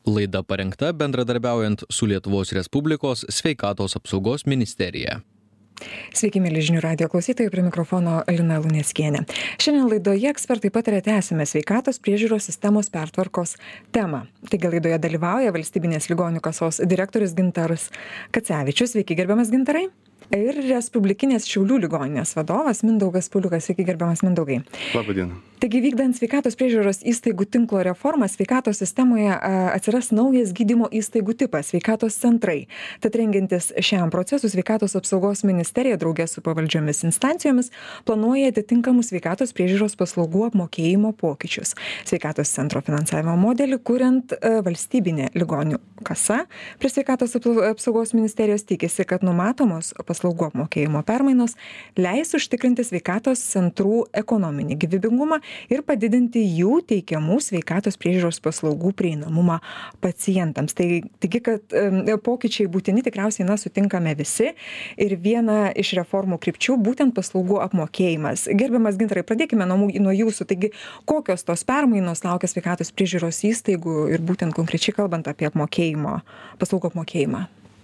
Laida parengta bendradarbiaujant su Lietuvos Respublikos sveikatos apsaugos ministerija. Sveiki, mėly žinių radijo klausytojai, prie mikrofono Lina Luneckienė. Šiandien laidoje ekspertai pataria tęsime sveikatos priežiūros sistemos pertvarkos temą. Taigi laidoje dalyvauja Valstybinės ligonių kasos direktorius Gintaras Kacevičius. Sveiki, gerbiamas Gintarai. Ir Respublikinės Šiaulių ligoninės vadovas Mindaugas Puliukas. Sveiki, gerbiamas Mindaugai. Labą dieną. Taigi vykdant sveikatos priežiūros įstaigų tinklo reformą, sveikatos sistemoje atsiras naujas gydymo įstaigų tipas - sveikatos centrai. Tad rengiantis šiam procesui, sveikatos apsaugos ministerija draugė su pavaldžiomis instancijomis planuoja atitinkamus sveikatos priežiūros paslaugų apmokėjimo pokyčius. Sveikatos centro finansavimo modelį kuriant Valstybinė ligonių kasa prie sveikatos apsaugos ministerijos tikisi, kad numatomos paslaugų apmokėjimo permainos leis užtikrinti sveikatos centrų ekonominį gyvybingumą ir padidinti jų teikiamų sveikatos priežiūros paslaugų prieinamumą pacientams. Taigi, kad pokyčiai būtini tikriausiai sutinkame visi ir viena iš reformų krypčių būtent paslaugų apmokėjimas. Gerbiamas Gintarai, pradėkime nuo jūsų. Taigi, kokios tos permainos laukia sveikatos priežiūros įstaigų ir būtent konkrečiai kalbant apie paslaugų apmokėjimą?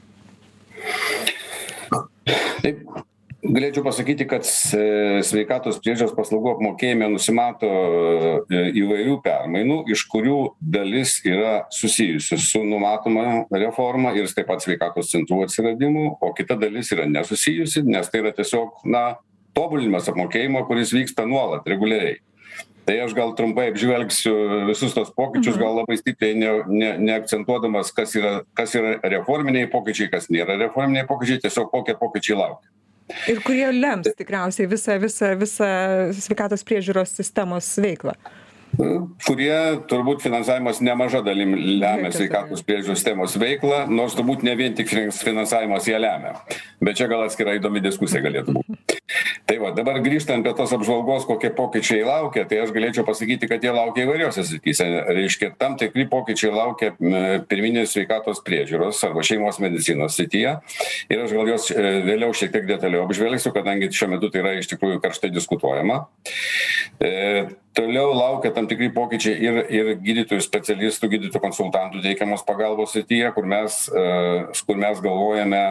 Taip. Galėčiau pasakyti, kad sveikatos priežiūros paslaugų apmokėjime nusimato įvairių permainų, iš kurių dalis yra susijusi su numatoma reforma ir taip pat sveikatos centrų atsiradimu, o kita dalis yra nesusijusi, nes tai yra tiesiog, tobulinimas apmokėjimo, kuris vyksta nuolat, reguliariai. Tai aš gal trumpai apžvelgsiu visus tos pokyčius, gal labai stipriai neakcentuodamas, kas yra reforminiai pokyčiai, kas nėra reforminiai pokyčiai, tiesiog kokie pokyčiai laukia. Ir kurie lems tikriausiai visą sveikatos priežiūros sistemos veiklą? Kurie turbūt finansavimas nemaža dalim lemia sveikatos priežiūros sistemos veiklą, nors turbūt ne vien tik finansavimas ją lemia. Bet čia gal atskira įdomi diskusija galėtų būti. Tai va, dabar grįžtant prie tos apžvalgos, kokie pokyčiai laukia, tai aš galėčiau pasakyti, kad jie laukia įvairiose srityse. Reiškia, tam tikri pokyčiai laukia pirminės sveikatos priežiūros arba šeimos medicinos srityje. Ir aš gal jos vėliau šiek tiek detaliau apžvelgsiu, kadangi šiuo metu tai yra iš tikrųjų karštai diskutuojama. Toliau laukia tam tikri pokyčiai ir gydytojų specialistų, gydytojų konsultantų teikiamos pagalbos srityje, kur mes galvojame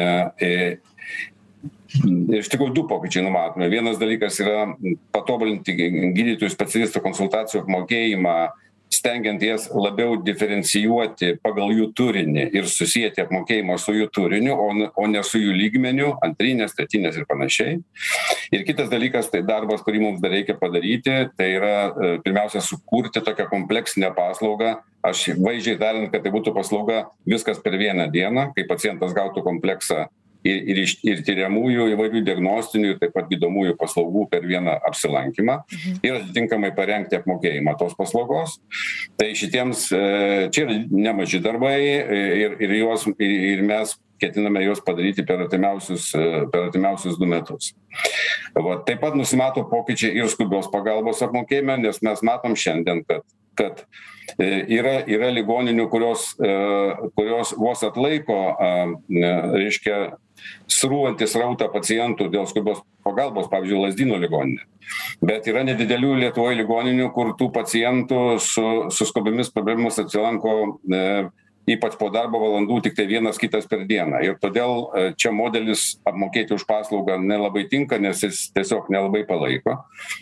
iš tikrųjų du pokyčiai numatome. Vienas dalykas yra patobulinti gydytojų specialistų konsultacijų apmokėjimą, stengiant jas labiau diferencijuoti pagal jų turinį ir susijęti apmokėjimą su jų turiniu, o ne su jų lygmeniu, antrinės, tretinės ir panašiai. Ir kitas dalykas, tai darbas, kurį mums dar reikia padaryti, tai yra pirmiausia sukurti tokią kompleksinę paslaugą. Aš vaizdžiai tariant, kad tai būtų paslauga viskas per vieną dieną, kai pacientas gautų kompleksą ir tyriamųjų įvairių diagnostinių ir taip pat gydomųjų paslaugų per vieną apsilankymą ir atitinkamai parengti apmokėjimą tos paslaugos. Tai šitiems čia yra nemaži darbai ir mes ketiname juos padaryti per artimiausius 2 metus. Taip pat nusimato pokyčiai ir skubios pagalbos apmokėjime, nes mes matom šiandien, kad yra ligoninių, kurios vos atlaiko, reiškia, srūvantis rautą pacientų dėl skubios pagalbos, pavyzdžiui, Lazdynų ligoninė. Bet yra nedidelių Lietuvoje ligoninių, kur tų pacientų su skubiomis problemomis atsilanko ypač po darbo valandų tik tai vienas kitas per dieną. Ir todėl čia modelis apmokėti už paslaugą nelabai tinka, nes jis tiesiog nelabai palaiko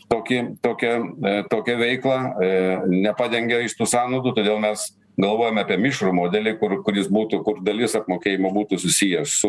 tokią veiklą, nepadengia iš tų sąnaudų, todėl mes galvojame apie mišrų modelį, kur dalis apmokėjimo būtų susijęs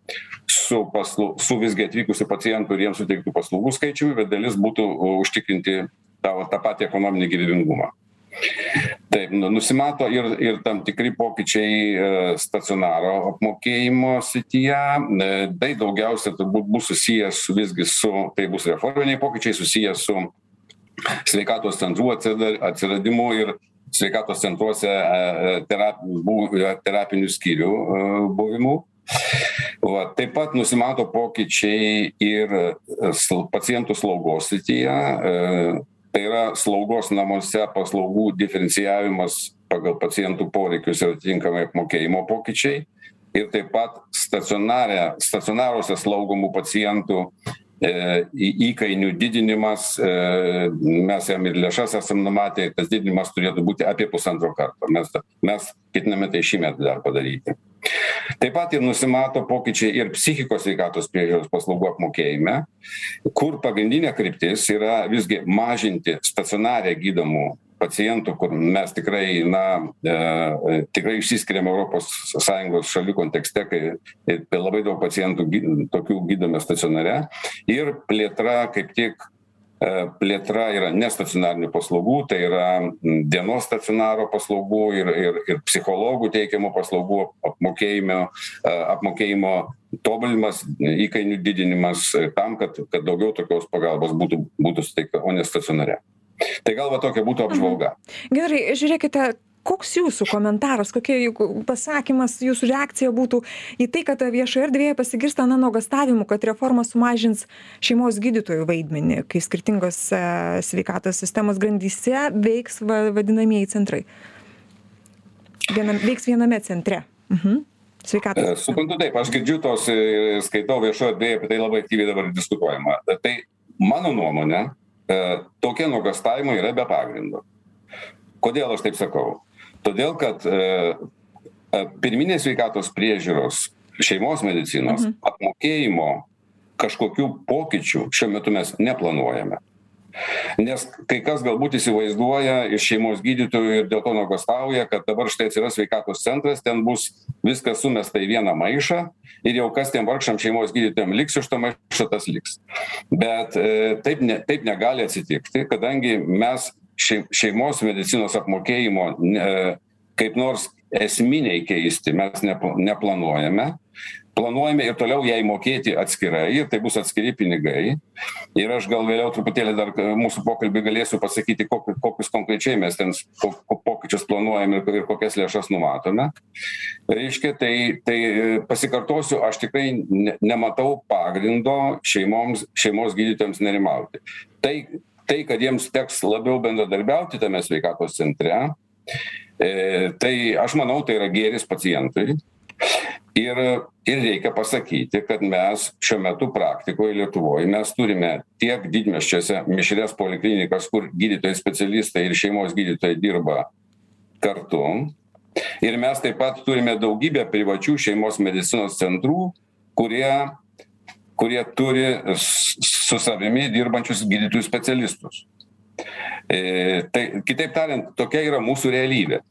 su visgi atvykusių pacientų ir jiems suteiktų paslaugų skaičiumi, bet dalis būtų užtikrinti tą patį ekonominį gyvybingumą. Taip, nusimato ir tam tikri pokyčiai stacionaro apmokėjimo srityje. Tai daugiausia turbūt bus susijęs tai bus reforminiai pokyčiai susijęs su sveikatos centrų atsiradimu ir sveikatos centruose terapinių skyrių buvimu. Taip pat nusimato pokyčiai ir pacientų slaugos srityje. Tai yra slaugos namuose paslaugų diferencijavimas pagal pacientų poreikius ir atitinkamai apmokėjimo pokyčiai. Ir taip pat stacionaruose slaugomų pacientų įkainių didinimas, mes jam ir lėšas esam numatę, tas didinimas turėtų būti apie 1,5 karto. Mes ketiname tai šįmet dar padaryti. Taip pat ir nusimato pokyčiai ir psichikos sveikatos priežiūros paslaugų apmokėjime, kur pagrindinė kryptis yra visgi mažinti stacionare gydomų pacientų, kur mes tikrai, tikrai išsiskiriame ES šalių kontekste, kai labai daug pacientų tokių gydome stacionare. Ir plėtra, kaip tik plėtra yra nestacionarinių paslaugų, tai yra dienos stacionaro paslaugų ir psichologų teikiamų paslaugų apmokėjimo tobulinimas, įkainių didinimas tam, kad daugiau tokios pagalbos būtų suteikta, o ne stacionare. Tai gal tokia būtų apžvalga. Gerai, žiūrėkite, koks jūsų komentaras, kokie pasakymas, jūsų reakcija būtų į tai, kad viešoje erdvėje pasigirsta nuogąstavimų, kad reforma sumažins šeimos gydytojų vaidmenį, kai skirtingos sveikatos sistemos grandyse veiks vadinamieji centrai. Veiks viename centre. Sveikatos. Suprantu taip, aš girdžiu skaitau viešoje erdvėje, apie tai labai aktyviai dabar diskutuojama. Tai mano nuomonė, tokie nuogąstavimai yra be pagrindo. Kodėl aš taip sakau? Todėl, kad pirminės sveikatos priežiūros, šeimos medicinos apmokėjimo kažkokių pokyčių šiuo metu mes neplanuojame. Nes kai kas galbūt įsivaizduoja iš šeimos gydytojų ir dėl to nuogąstauja, kad dabar štai atsiras sveikatos centras, ten bus viskas sumesta į vieną maišą ir jau kas tiem vargšam šeimos gydytojam liks iš to maišo, tas liks. Bet taip negali atsitikti, kadangi mes šeimos medicinos apmokėjimo kaip nors esminiai keisti mes neplanuojame. Planuojame ir toliau jai mokėti atskirai, ir tai bus atskiri pinigai. Ir aš gal vėliau truputėlį dar mūsų pokalbį galėsiu pasakyti, kokius konkrečiai mes ten pokyčius planuojame ir kokias lėšas numatome. Reiškia, tai pasikartosiu, aš tikrai nematau pagrindo šeimos gydytojams nerimauti. Tai, kad jiems teks labiau bendradarbiauti tame sveikatos centre, tai aš manau, tai yra gėris pacientui. Ir reikia pasakyti, kad mes šiuo metu praktikoje Lietuvoje mes turime tiek didmiesčiuose mišrias poliklinikas, kur gydytojai specialistai ir šeimos gydytojai dirba kartu. Ir mes taip pat turime daugybę privačių šeimos medicinos centrų, kurie turi su savimi dirbančius gydytojų specialistus. Tai, kitaip tariant, tokia yra mūsų realybė.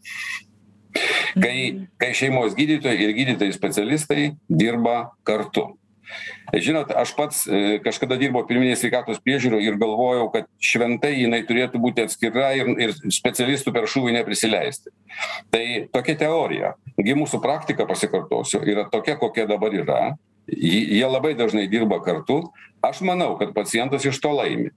Kai šeimos gydytojai ir gydytojai specialistai dirba kartu. Žinot, aš pats kažkada dirbau pirminės sveikatos priežiūroje ir galvojau, kad šventai jinai turėtų būti atskira ir specialistų per šūvį neprisileisti. Tai tokia teorija. Mūsų praktika, pasikartosiu, yra tokia, kokia dabar yra. Jie labai dažnai dirba kartu. Aš manau, kad pacientas iš to laimi.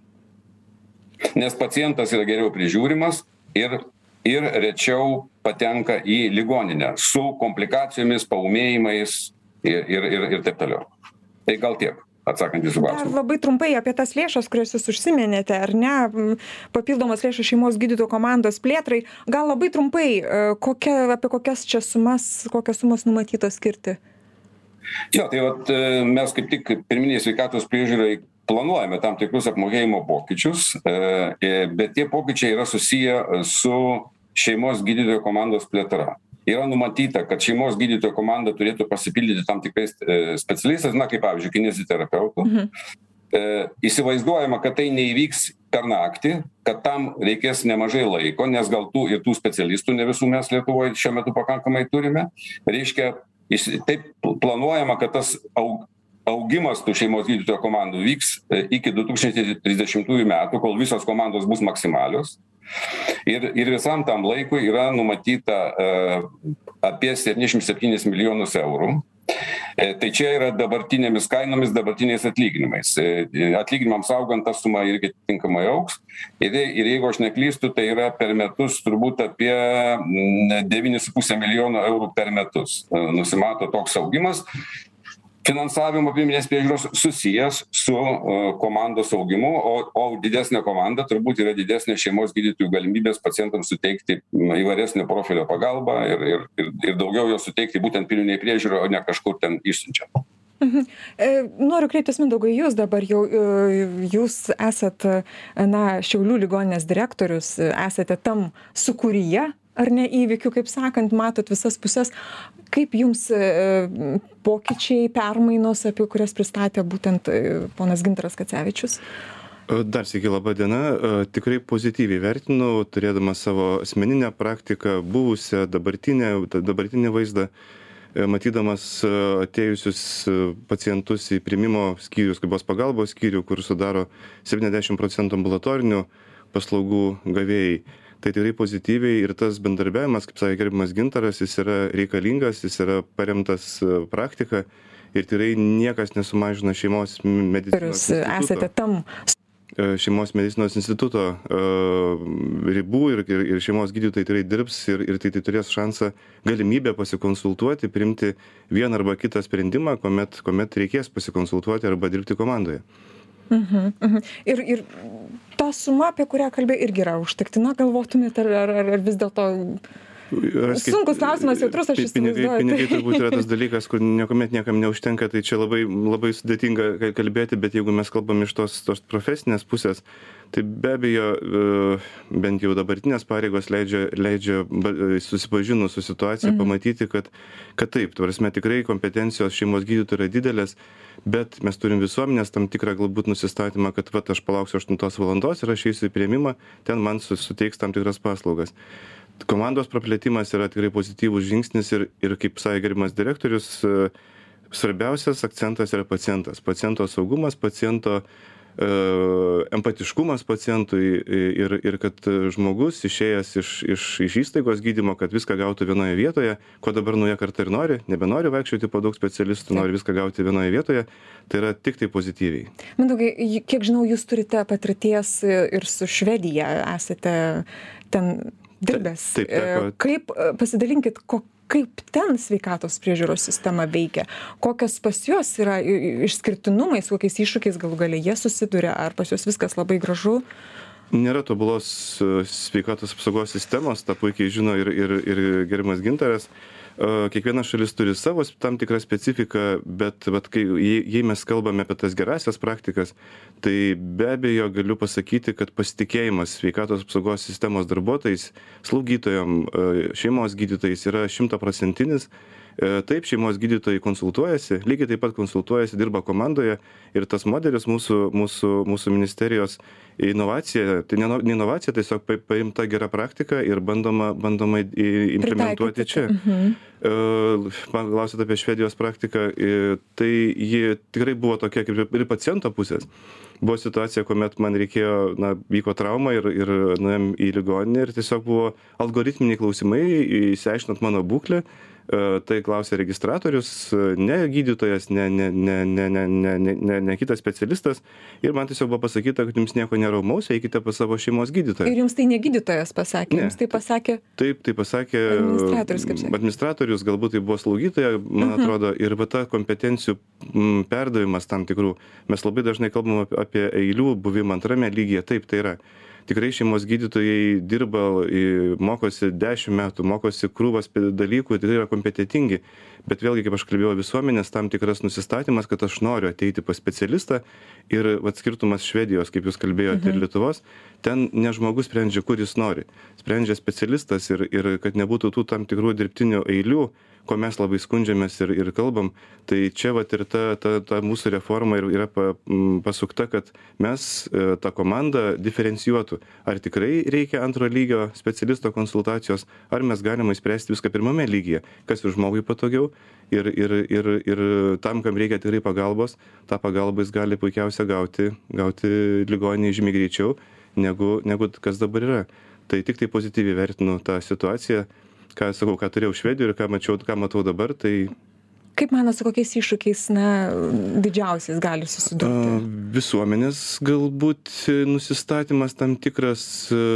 Nes pacientas yra geriau prižiūrimas ir rečiau patenka į ligoninę su komplikacijomis, paūmėjimais ir taip toliau. Tai gal tiek, atsakant į jūsų klausimą. Dar labai trumpai apie tas lėšas, kurias jūs užsiminėte, ar ne, papildomas lėšas šeimos gydytojų komandos plėtrai. Gal labai trumpai, apie kokias čia kokios sumos numatytos skirti? Jo, tai mes kaip tik pirminėje sveikatos priežiūrai planuojame tam tikrus apmokėjimo pokyčius, bet tie pokyčiai yra susiję su šeimos gydytojų komandos plėtra. Yra numatyta, kad šeimos gydytojų komanda turėtų pasipildyti tam tikrais specialistais, kaip pavyzdžiui, kineziterapeutų. Įsivaizduojama, kad tai neįvyks per naktį, kad tam reikės nemažai laiko, nes gal tų specialistų ne visų mes Lietuvoje šiuo metu pakankamai turime. Reiškia, taip planuojama, kad tas augimas tų šeimos gydytojų komandų vyks iki 2030 metų, kol visos komandos bus maksimalios. Ir visam tam laikui yra numatyta apie 77 milijonus eurų. Tai čia yra dabartinėmis kainomis, dabartiniais atlyginimais. Atlyginimams augant ta suma irgi tinkamai augs. Ir jeigu aš neklystu, tai yra per metus turbūt apie 9,5 milijono eurų per metus. Nusimato toks augimas. Finansavimo pirminės priežiūros susijęs su komandos augimu, o didesnė komanda turbūt yra didesnė šeimos gydytojų galimybės pacientams suteikti įvairesnio profilio pagalbą ir daugiau jo suteikti būtent pirminėje priežiūroje, o ne kažkur ten išsiunčiant. Noriu kreiptis, Mindaugai, jūs dabar jau, jūs esat, Šiaulių ligoninės direktorius, esate tam sukūryje, ar ne, įvykių, kaip sakant, matot visas pusės. Kaip jums pokyčiai, permainos, apie kurias pristatė būtent ponas Gintaras Kacevičius? Dar sykį laba diena. Tikrai pozityviai vertinu, turėdamas savo asmeninę praktiką, buvusią, dabartinį vaizdą, matydamas atėjusius pacientus į priėmimo skyrius, skubios pagalbos skyrių, kur sudaro 70% ambulatorinių paslaugų gavėjai. Tai tikrai pozityviai ir tas bendarbiavimas, kaip sakė gerbiamas Gintaras, jis yra reikalingas, jis yra paremtas praktika ir tikrai niekas nesumažina šeimos medicinos instituto ribų ir šeimos gydytojai tikrai dirbs ir tai turės šansą, galimybę pasikonsultuoti, priimti vieną arba kitą sprendimą, kuomet reikės pasikonsultuoti arba dirbti komandoje. Ir ta suma, apie kurią kalbė, irgi yra užtektina, galvotumėte, ar vis dėlto sunkus klausimas, jautrus, aš įsivaizduoju. Pinigai turbūt yra tas dalykas, kur niekuomet niekam neužtenka, tai čia labai sudėtinga kalbėti, bet jeigu mes kalbam iš tos profesinės pusės, tai be abejo, bent jau dabartinės pareigos leidžia susipažinus su situacija pamatyti, kad taip, tvarsime tikrai kompetencijos šeimos gydytojų yra didelės, bet mes turim visuomenės tam tikrą galbūt nusistatymą, kad aš palauksiu 8 valandos ir aš eisiu į priėmimą, ten man suteiks tam tikras paslaugas. Komandos praplėtimas yra tikrai pozityvus žingsnis ir kaip sakė gerbiamas direktorius, svarbiausias akcentas yra pacientas. Paciento saugumas, paciento empatiškumas pacientui ir kad žmogus išėjęs iš įstaigos gydymo, kad viską gautų vienoje vietoje, ko dabar nauja karta ir nori, nebenori vaikščioti po daug specialistų, nori viską gauti vienoje vietoje, tai yra tik tai pozityviai. Mindaugai, kiek žinau, jūs turite patirties ir su Švedija, esate ten dirbęs. Taip. Kaip pasidalinkit, kaip ten sveikatos priežiūros sistema veikia, kokios pas juos yra išskirtinumai, su kokiais iššūkiais galų gale jie susiduria, ar pas juos viskas labai gražu? Nėra tobulos sveikatos apsaugos sistemos, tą puikiai žino ir gerbiamas Gintaras. Kiekviena šalis turi savo tam tikrą specifiką, bet jei mes kalbame apie tas gerasias praktikas, tai be abejo galiu pasakyti, kad pasitikėjimas sveikatos apsaugos sistemos darbuotojais, slaugytojam, šeimos gydytojais yra 100%. Taip, šeimos gydytojai konsultuojasi, lygiai taip pat konsultuojasi, dirba komandoje ir tas modelis mūsų ministerijos inovacija, tai ne inovacija, tiesiog paimta gera praktika ir bandoma implementuoti čia. Man klausėt apie Švedijos praktiką, tai ji tikrai buvo tokia kaip ir paciento pusės. Buvo situacija, kuomet man reikėjo, vyko trauma ir nuėjom į ligoninę ir tiesiog buvo algoritminiai klausimai, išsiaiškinant mano būklę. Tai klausė registratorius, ne gydytojas, ne kitas specialistas. Ir man tiesiog buvo pasakyta, kad jums nieko neraumaus, eikite pas savo šeimos gydytoją. Ir jums tai ne gydytojas pasakė, jums tai pasakė? Taip, tai pasakė administratorius, kaip sakė. Administratorius, galbūt tai buvo slaugytoja, man atrodo, ir ta kompetencijų perdavimas tam tikrų. Mes labai dažnai kalbam apie eilių buvimą antrame lygyje, taip tai yra. Tikrai šeimos gydytojai dirba, mokosi 10 metų, mokosi krūvas dalykų, tikrai yra kompetentingi. Bet vėlgi, kaip aš kalbėjau, visuomenės tam tikras nusistatymas, kad aš noriu ateiti pas specialistą ir skirtumas Švedijos, kaip jūs kalbėjote, ir Lietuvos, ten ne žmogus sprendžia, kur jis nori. Sprendžia specialistas ir kad nebūtų tų tam tikrų dirbtinių eilių, ko mes labai skundžiamės ir kalbam, tai čia ir ta mūsų reforma yra pasukta, kad mes tą komandą diferencijuotų. Ar tikrai reikia antro lygio specialisto konsultacijos, ar mes galime įspręsti viską pirmame lygyje, kas ir žmogui patogiau ir tam, kam reikia tikrai pagalbos, tą pagalbą jis gali puikiausia gauti ligoninėje žymiai greičiau, negu kas dabar yra. Tai tik tai pozityviai vertinu tą situaciją. Ką turėjau Švedijoje ir ką matau dabar, tai... Kaip manot, su kokiais iššūkiais, didžiausiais gali susidurti? Visuomenės galbūt nusistatymas tam tikras,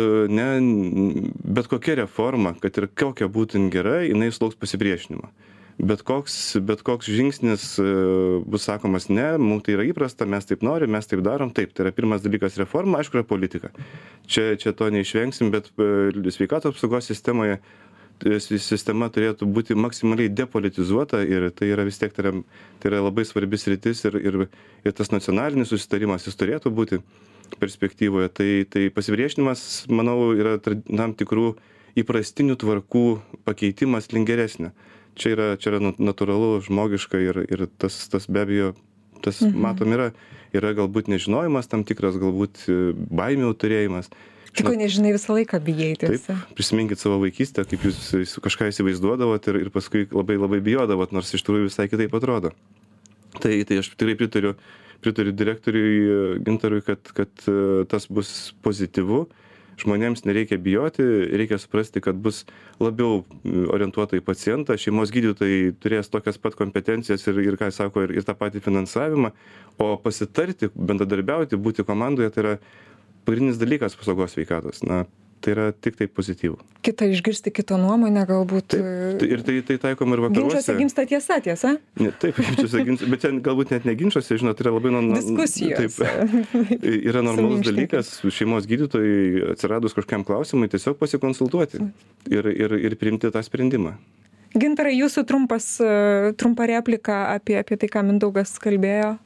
bet kokia reforma, kad ir kokia būtų gera, jinai sulauks pasipriešinimo. Bet koks žingsnis bus sakomas, ne, mums tai yra įprasta, mes taip norim, mes taip darom, taip, tai yra pirmas dalykas reforma, aišku, yra politika. Čia to neišvengsim, bet sveikatos apsaugos sistemoje sistema turėtų būti maksimaliai depolitizuota ir tai yra vis tiek tai yra labai svarbi sritis ir tas nacionalinis susitarimas jis turėtų būti perspektyvoje. Tai pasipriešinimas, manau, yra tam tikrų įprastinių tvarkų pakeitimas link geresnio. Čia yra natūralu, žmogiška ir tas be abejo, tas matom yra galbūt nežinojimas tam tikras, galbūt baimių turėjimas. Tik nežinai, visą laiką bijai tiesa. Taip, prisiminkit savo vaikystę, kaip jūs kažką įsivaizduodavot ir paskui labai labai bijodavot, nors iš tikrųjų visai kitaip atrodo. Tai aš tikrai pritariu direktoriui Gintarui, kad tas bus pozityvu. Žmonėms nereikia bijoti, reikia suprasti, kad bus labiau orientuota į pacientą, šeimos gydytojai turės tokias pat kompetencijas ir ką sako, ir tą patį finansavimą, o pasitarti, bendradarbiauti, būti komandoje, tai yra pagrindinis dalykas apsaugos sveikatos. Tai yra tik tai pozityvu. Išgirsti kito nuomonę galbūt. Taip, ir tai taikoma ir vakaruose. Ginčiuose gimsta tiesa? Ne, taip, ginčiuose gimsta, bet ten galbūt net ne ginčiuose, žinot, tai yra labai diskusijos. Taip, yra normalus dalykas, šeimos gydytojai atsiradus kažkam klausimui tiesiog pasikonsultuoti ir priimti tą sprendimą. Gintarai, jūsų trumpa replika apie tai, ką Mindaugas kalbėjo.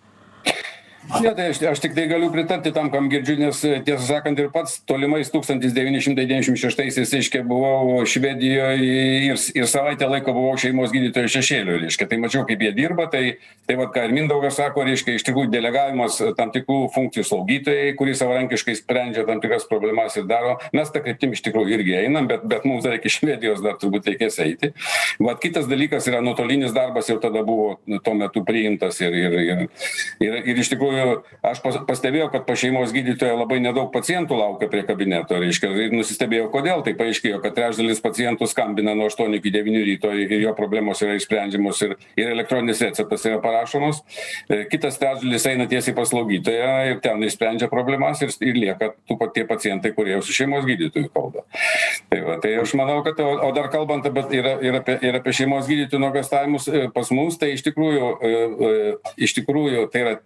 Ne, tai aš tik tai galiu pritarti tam, kam girdžiu, nes tiesą sakant ir pats tolimais 1996-aisiais, reiškia, buvau Švedijoje ir savaitę laiko buvau šeimos gydytojo šešėliu, reiškia, tai mačiau, kaip jie dirba, tai vat, ką ir Mindaugas sako, reiškia, iš tikrųjų delegavimas tam tikrų funkcijų slaugytojai, kurie savarankiškai sprendžia tam tikras problemas ir daro, mes tą kryptim iš tikrųjų irgi einam, bet mums dar iki Švedijos dar turbūt reikės eiti. Vat kitas dalykas yra nuotolinis darbas, jau tada buvo tuo metu priimtas ir iš tikrųjų aš pastebėjau, kad pas šeimos gydytoją labai nedaug pacientų laukia prie kabineto, reiškia, ir nusistebėjau, kodėl. Tai paaiškėjo, kad trečdalis pacientų skambina nuo 8 iki 9 ryto ir jo problemos yra išsprendžiamos ir elektroninis receptas yra parašomas. Kitas trečdalis eina tiesiai pas slaugytoją ir ten išsprendžia problemas ir lieka tie pacientai, kurie jau su šeimos gydytoju kalba. Tai aš manau, kad, o dar kalbant ir apie šeimos gydytojų nuogąstavimus pas mus, tai iš tikrųjų tai yra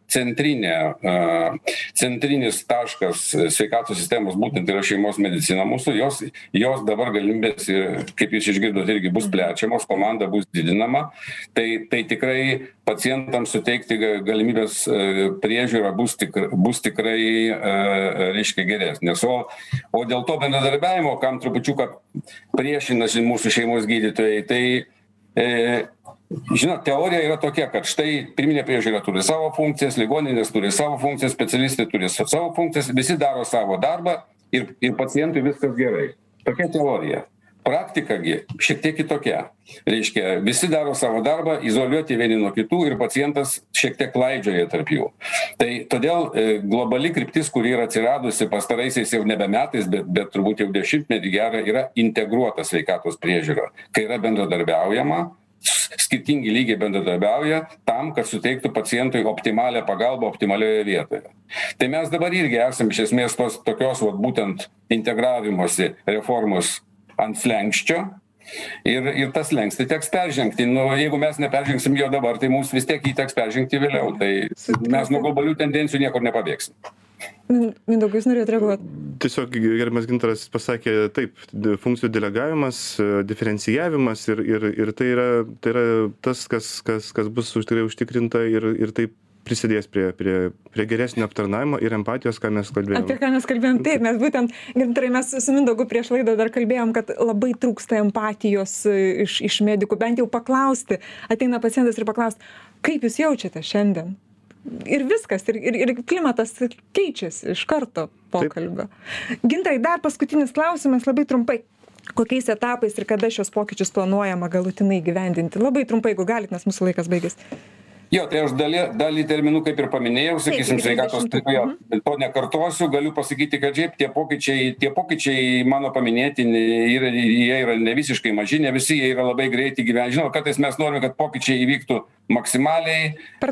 centrinis taškas sveikatos sistemos, būtent yra šeimos medicina mūsų, jos dabar galimybės, kaip jūs išgirdot, irgi bus plečiamos, komanda bus didinama, tai tikrai pacientams suteikti galimybės priežiūrą bus tikrai, reiškia, geresnės. O dėl to bendradarbiavimo, kam trupučiuką priešinasi mūsų šeimos gydytojai, tai žinot, teorija yra tokia, kad štai pirminė priežiūra turi savo funkcijas, ligoninės turi savo funkcijas, specialistai turi savo funkcijas, visi daro savo darbą ir pacientui viskas gerai. Tokia teorija. Praktikagi šiek tiek kitokia. Reiškia, visi daro savo darbą, izoliuoti vieni nuo kitų ir pacientas šiek tiek klaidžioja tarp jų. Tai todėl globali kryptis, kuri yra atsiradusi pastaraisiais jau nebe metais, bet turbūt jau 10-metį gera, yra integruota sveikatos priežiūra, kai yra bendradarbiaujama, skirtingi lygiai bendradarbiauja tam, kad suteiktų pacientui optimalią pagalbą optimalioje vietoje. Tai mes dabar irgi esame iš esmės tokios būtent integravimosi reformos ant slenkščio ir tas slenkstį teks peržengti. Jeigu mes neperžengsim jo dabar, tai mums vis tiek jį teks peržengti vėliau. Tai mes nuo globalių tendencijų niekur nepabėgsim. Mindaugai, jūs norėjote reaguoti? Tiesiog gerbiamas Gintaras pasakė taip, funkcijų delegavimas, diferencijavimas ir tai yra tas, kas bus tikrai užtikrinta ir taip prisidės prie geresnio aptarnavimo ir empatijos, ką mes kalbėjome. Apie ką mes kalbėjom, taip, mes būtent, Gintarai, mes su Mindaugu prieš laidą dar kalbėjom, kad labai trūksta empatijos iš medikų, bent jau paklausti, ateina pacientas ir paklausti, kaip jūs jaučiate šiandien? Ir viskas, ir klimatas keičiasi iš karto pokalbio. Gintarai, dar paskutinis klausimas, labai trumpai. Kokiais etapais ir kada šios pokyčius planuojama galutinai įgyvendinti? Labai trumpai, jeigu galit, nes mūsų laikas baigėsi. Jo, tai aš dalį terminų kaip ir paminėjau, sakysim, sveikatos srityje, to nekartosiu, galiu pasakyti, kad šiaip tie pokyčiai mano paminėti, jie yra ne visiškai maži, ne visi jie yra labai greitai gyventi. Žinau, kartais mes norime, kad pokyčiai įvyktų maksimaliai,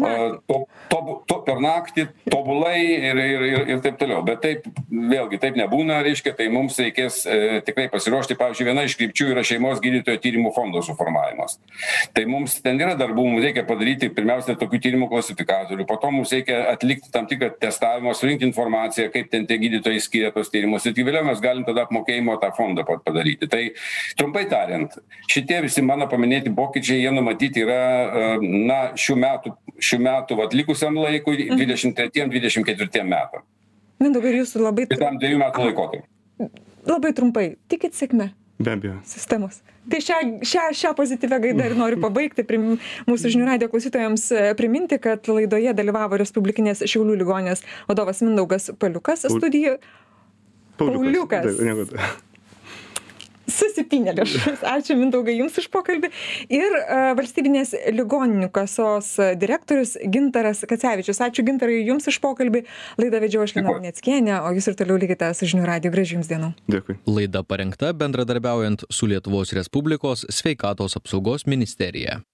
per naktį, tobulai ir taip toliau. Bet taip, vėlgi, taip nebūna, reiškia, tai mums reikės tikrai pasiruošti. Pavyzdžiui, viena iš krypčių yra šeimos gydytojo tyrimų fondo suformavimas. Tai mums ten yra darbų, mums reikia padaryti pirmiausia įsigyti tokių tyrimų klasifikatorių, po to mums reikia atlikti tam tikrą testavimą, surinkti informaciją, kaip ten tie gydytojai skiria tos tyrimus ir tik vėliau mes galim tada apmokėjimo tą fondą padaryti. Tai trumpai tariant, šitie visi mano paminėti pokyčiai, jie numatyti yra šių metų likusiam laikui, 23-24 metam. Mindaugai, ir jūsų labai... Tam 2 metų laikotarpiu. Labai trumpai, tikit sėkme? Be abejo. Sistemos. Tai šią pozityvę gaidą ir noriu pabaigti. Mūsų žinių radijo klausytojams priminti, kad laidoje dalyvavo Respublikinės Šiaulių ligoninės vadovas Mindaugas Pauliukas studijoje. Pauliukas. Susipynė lėšas. Ačiū Mindaugai jums už pokalbį. Ir valstybinės ligoninių kasos direktorius Gintaras Kacevičius. Ačiū Gintarai jums už pokalbį. Laidą vedžiau aš Lina Luneckienė, o jūs ir toliau likite su žinių radiju. Gražių jums dienų. Dėkui. Laida parengta bendradarbiaujant su Lietuvos Respublikos sveikatos apsaugos ministerija.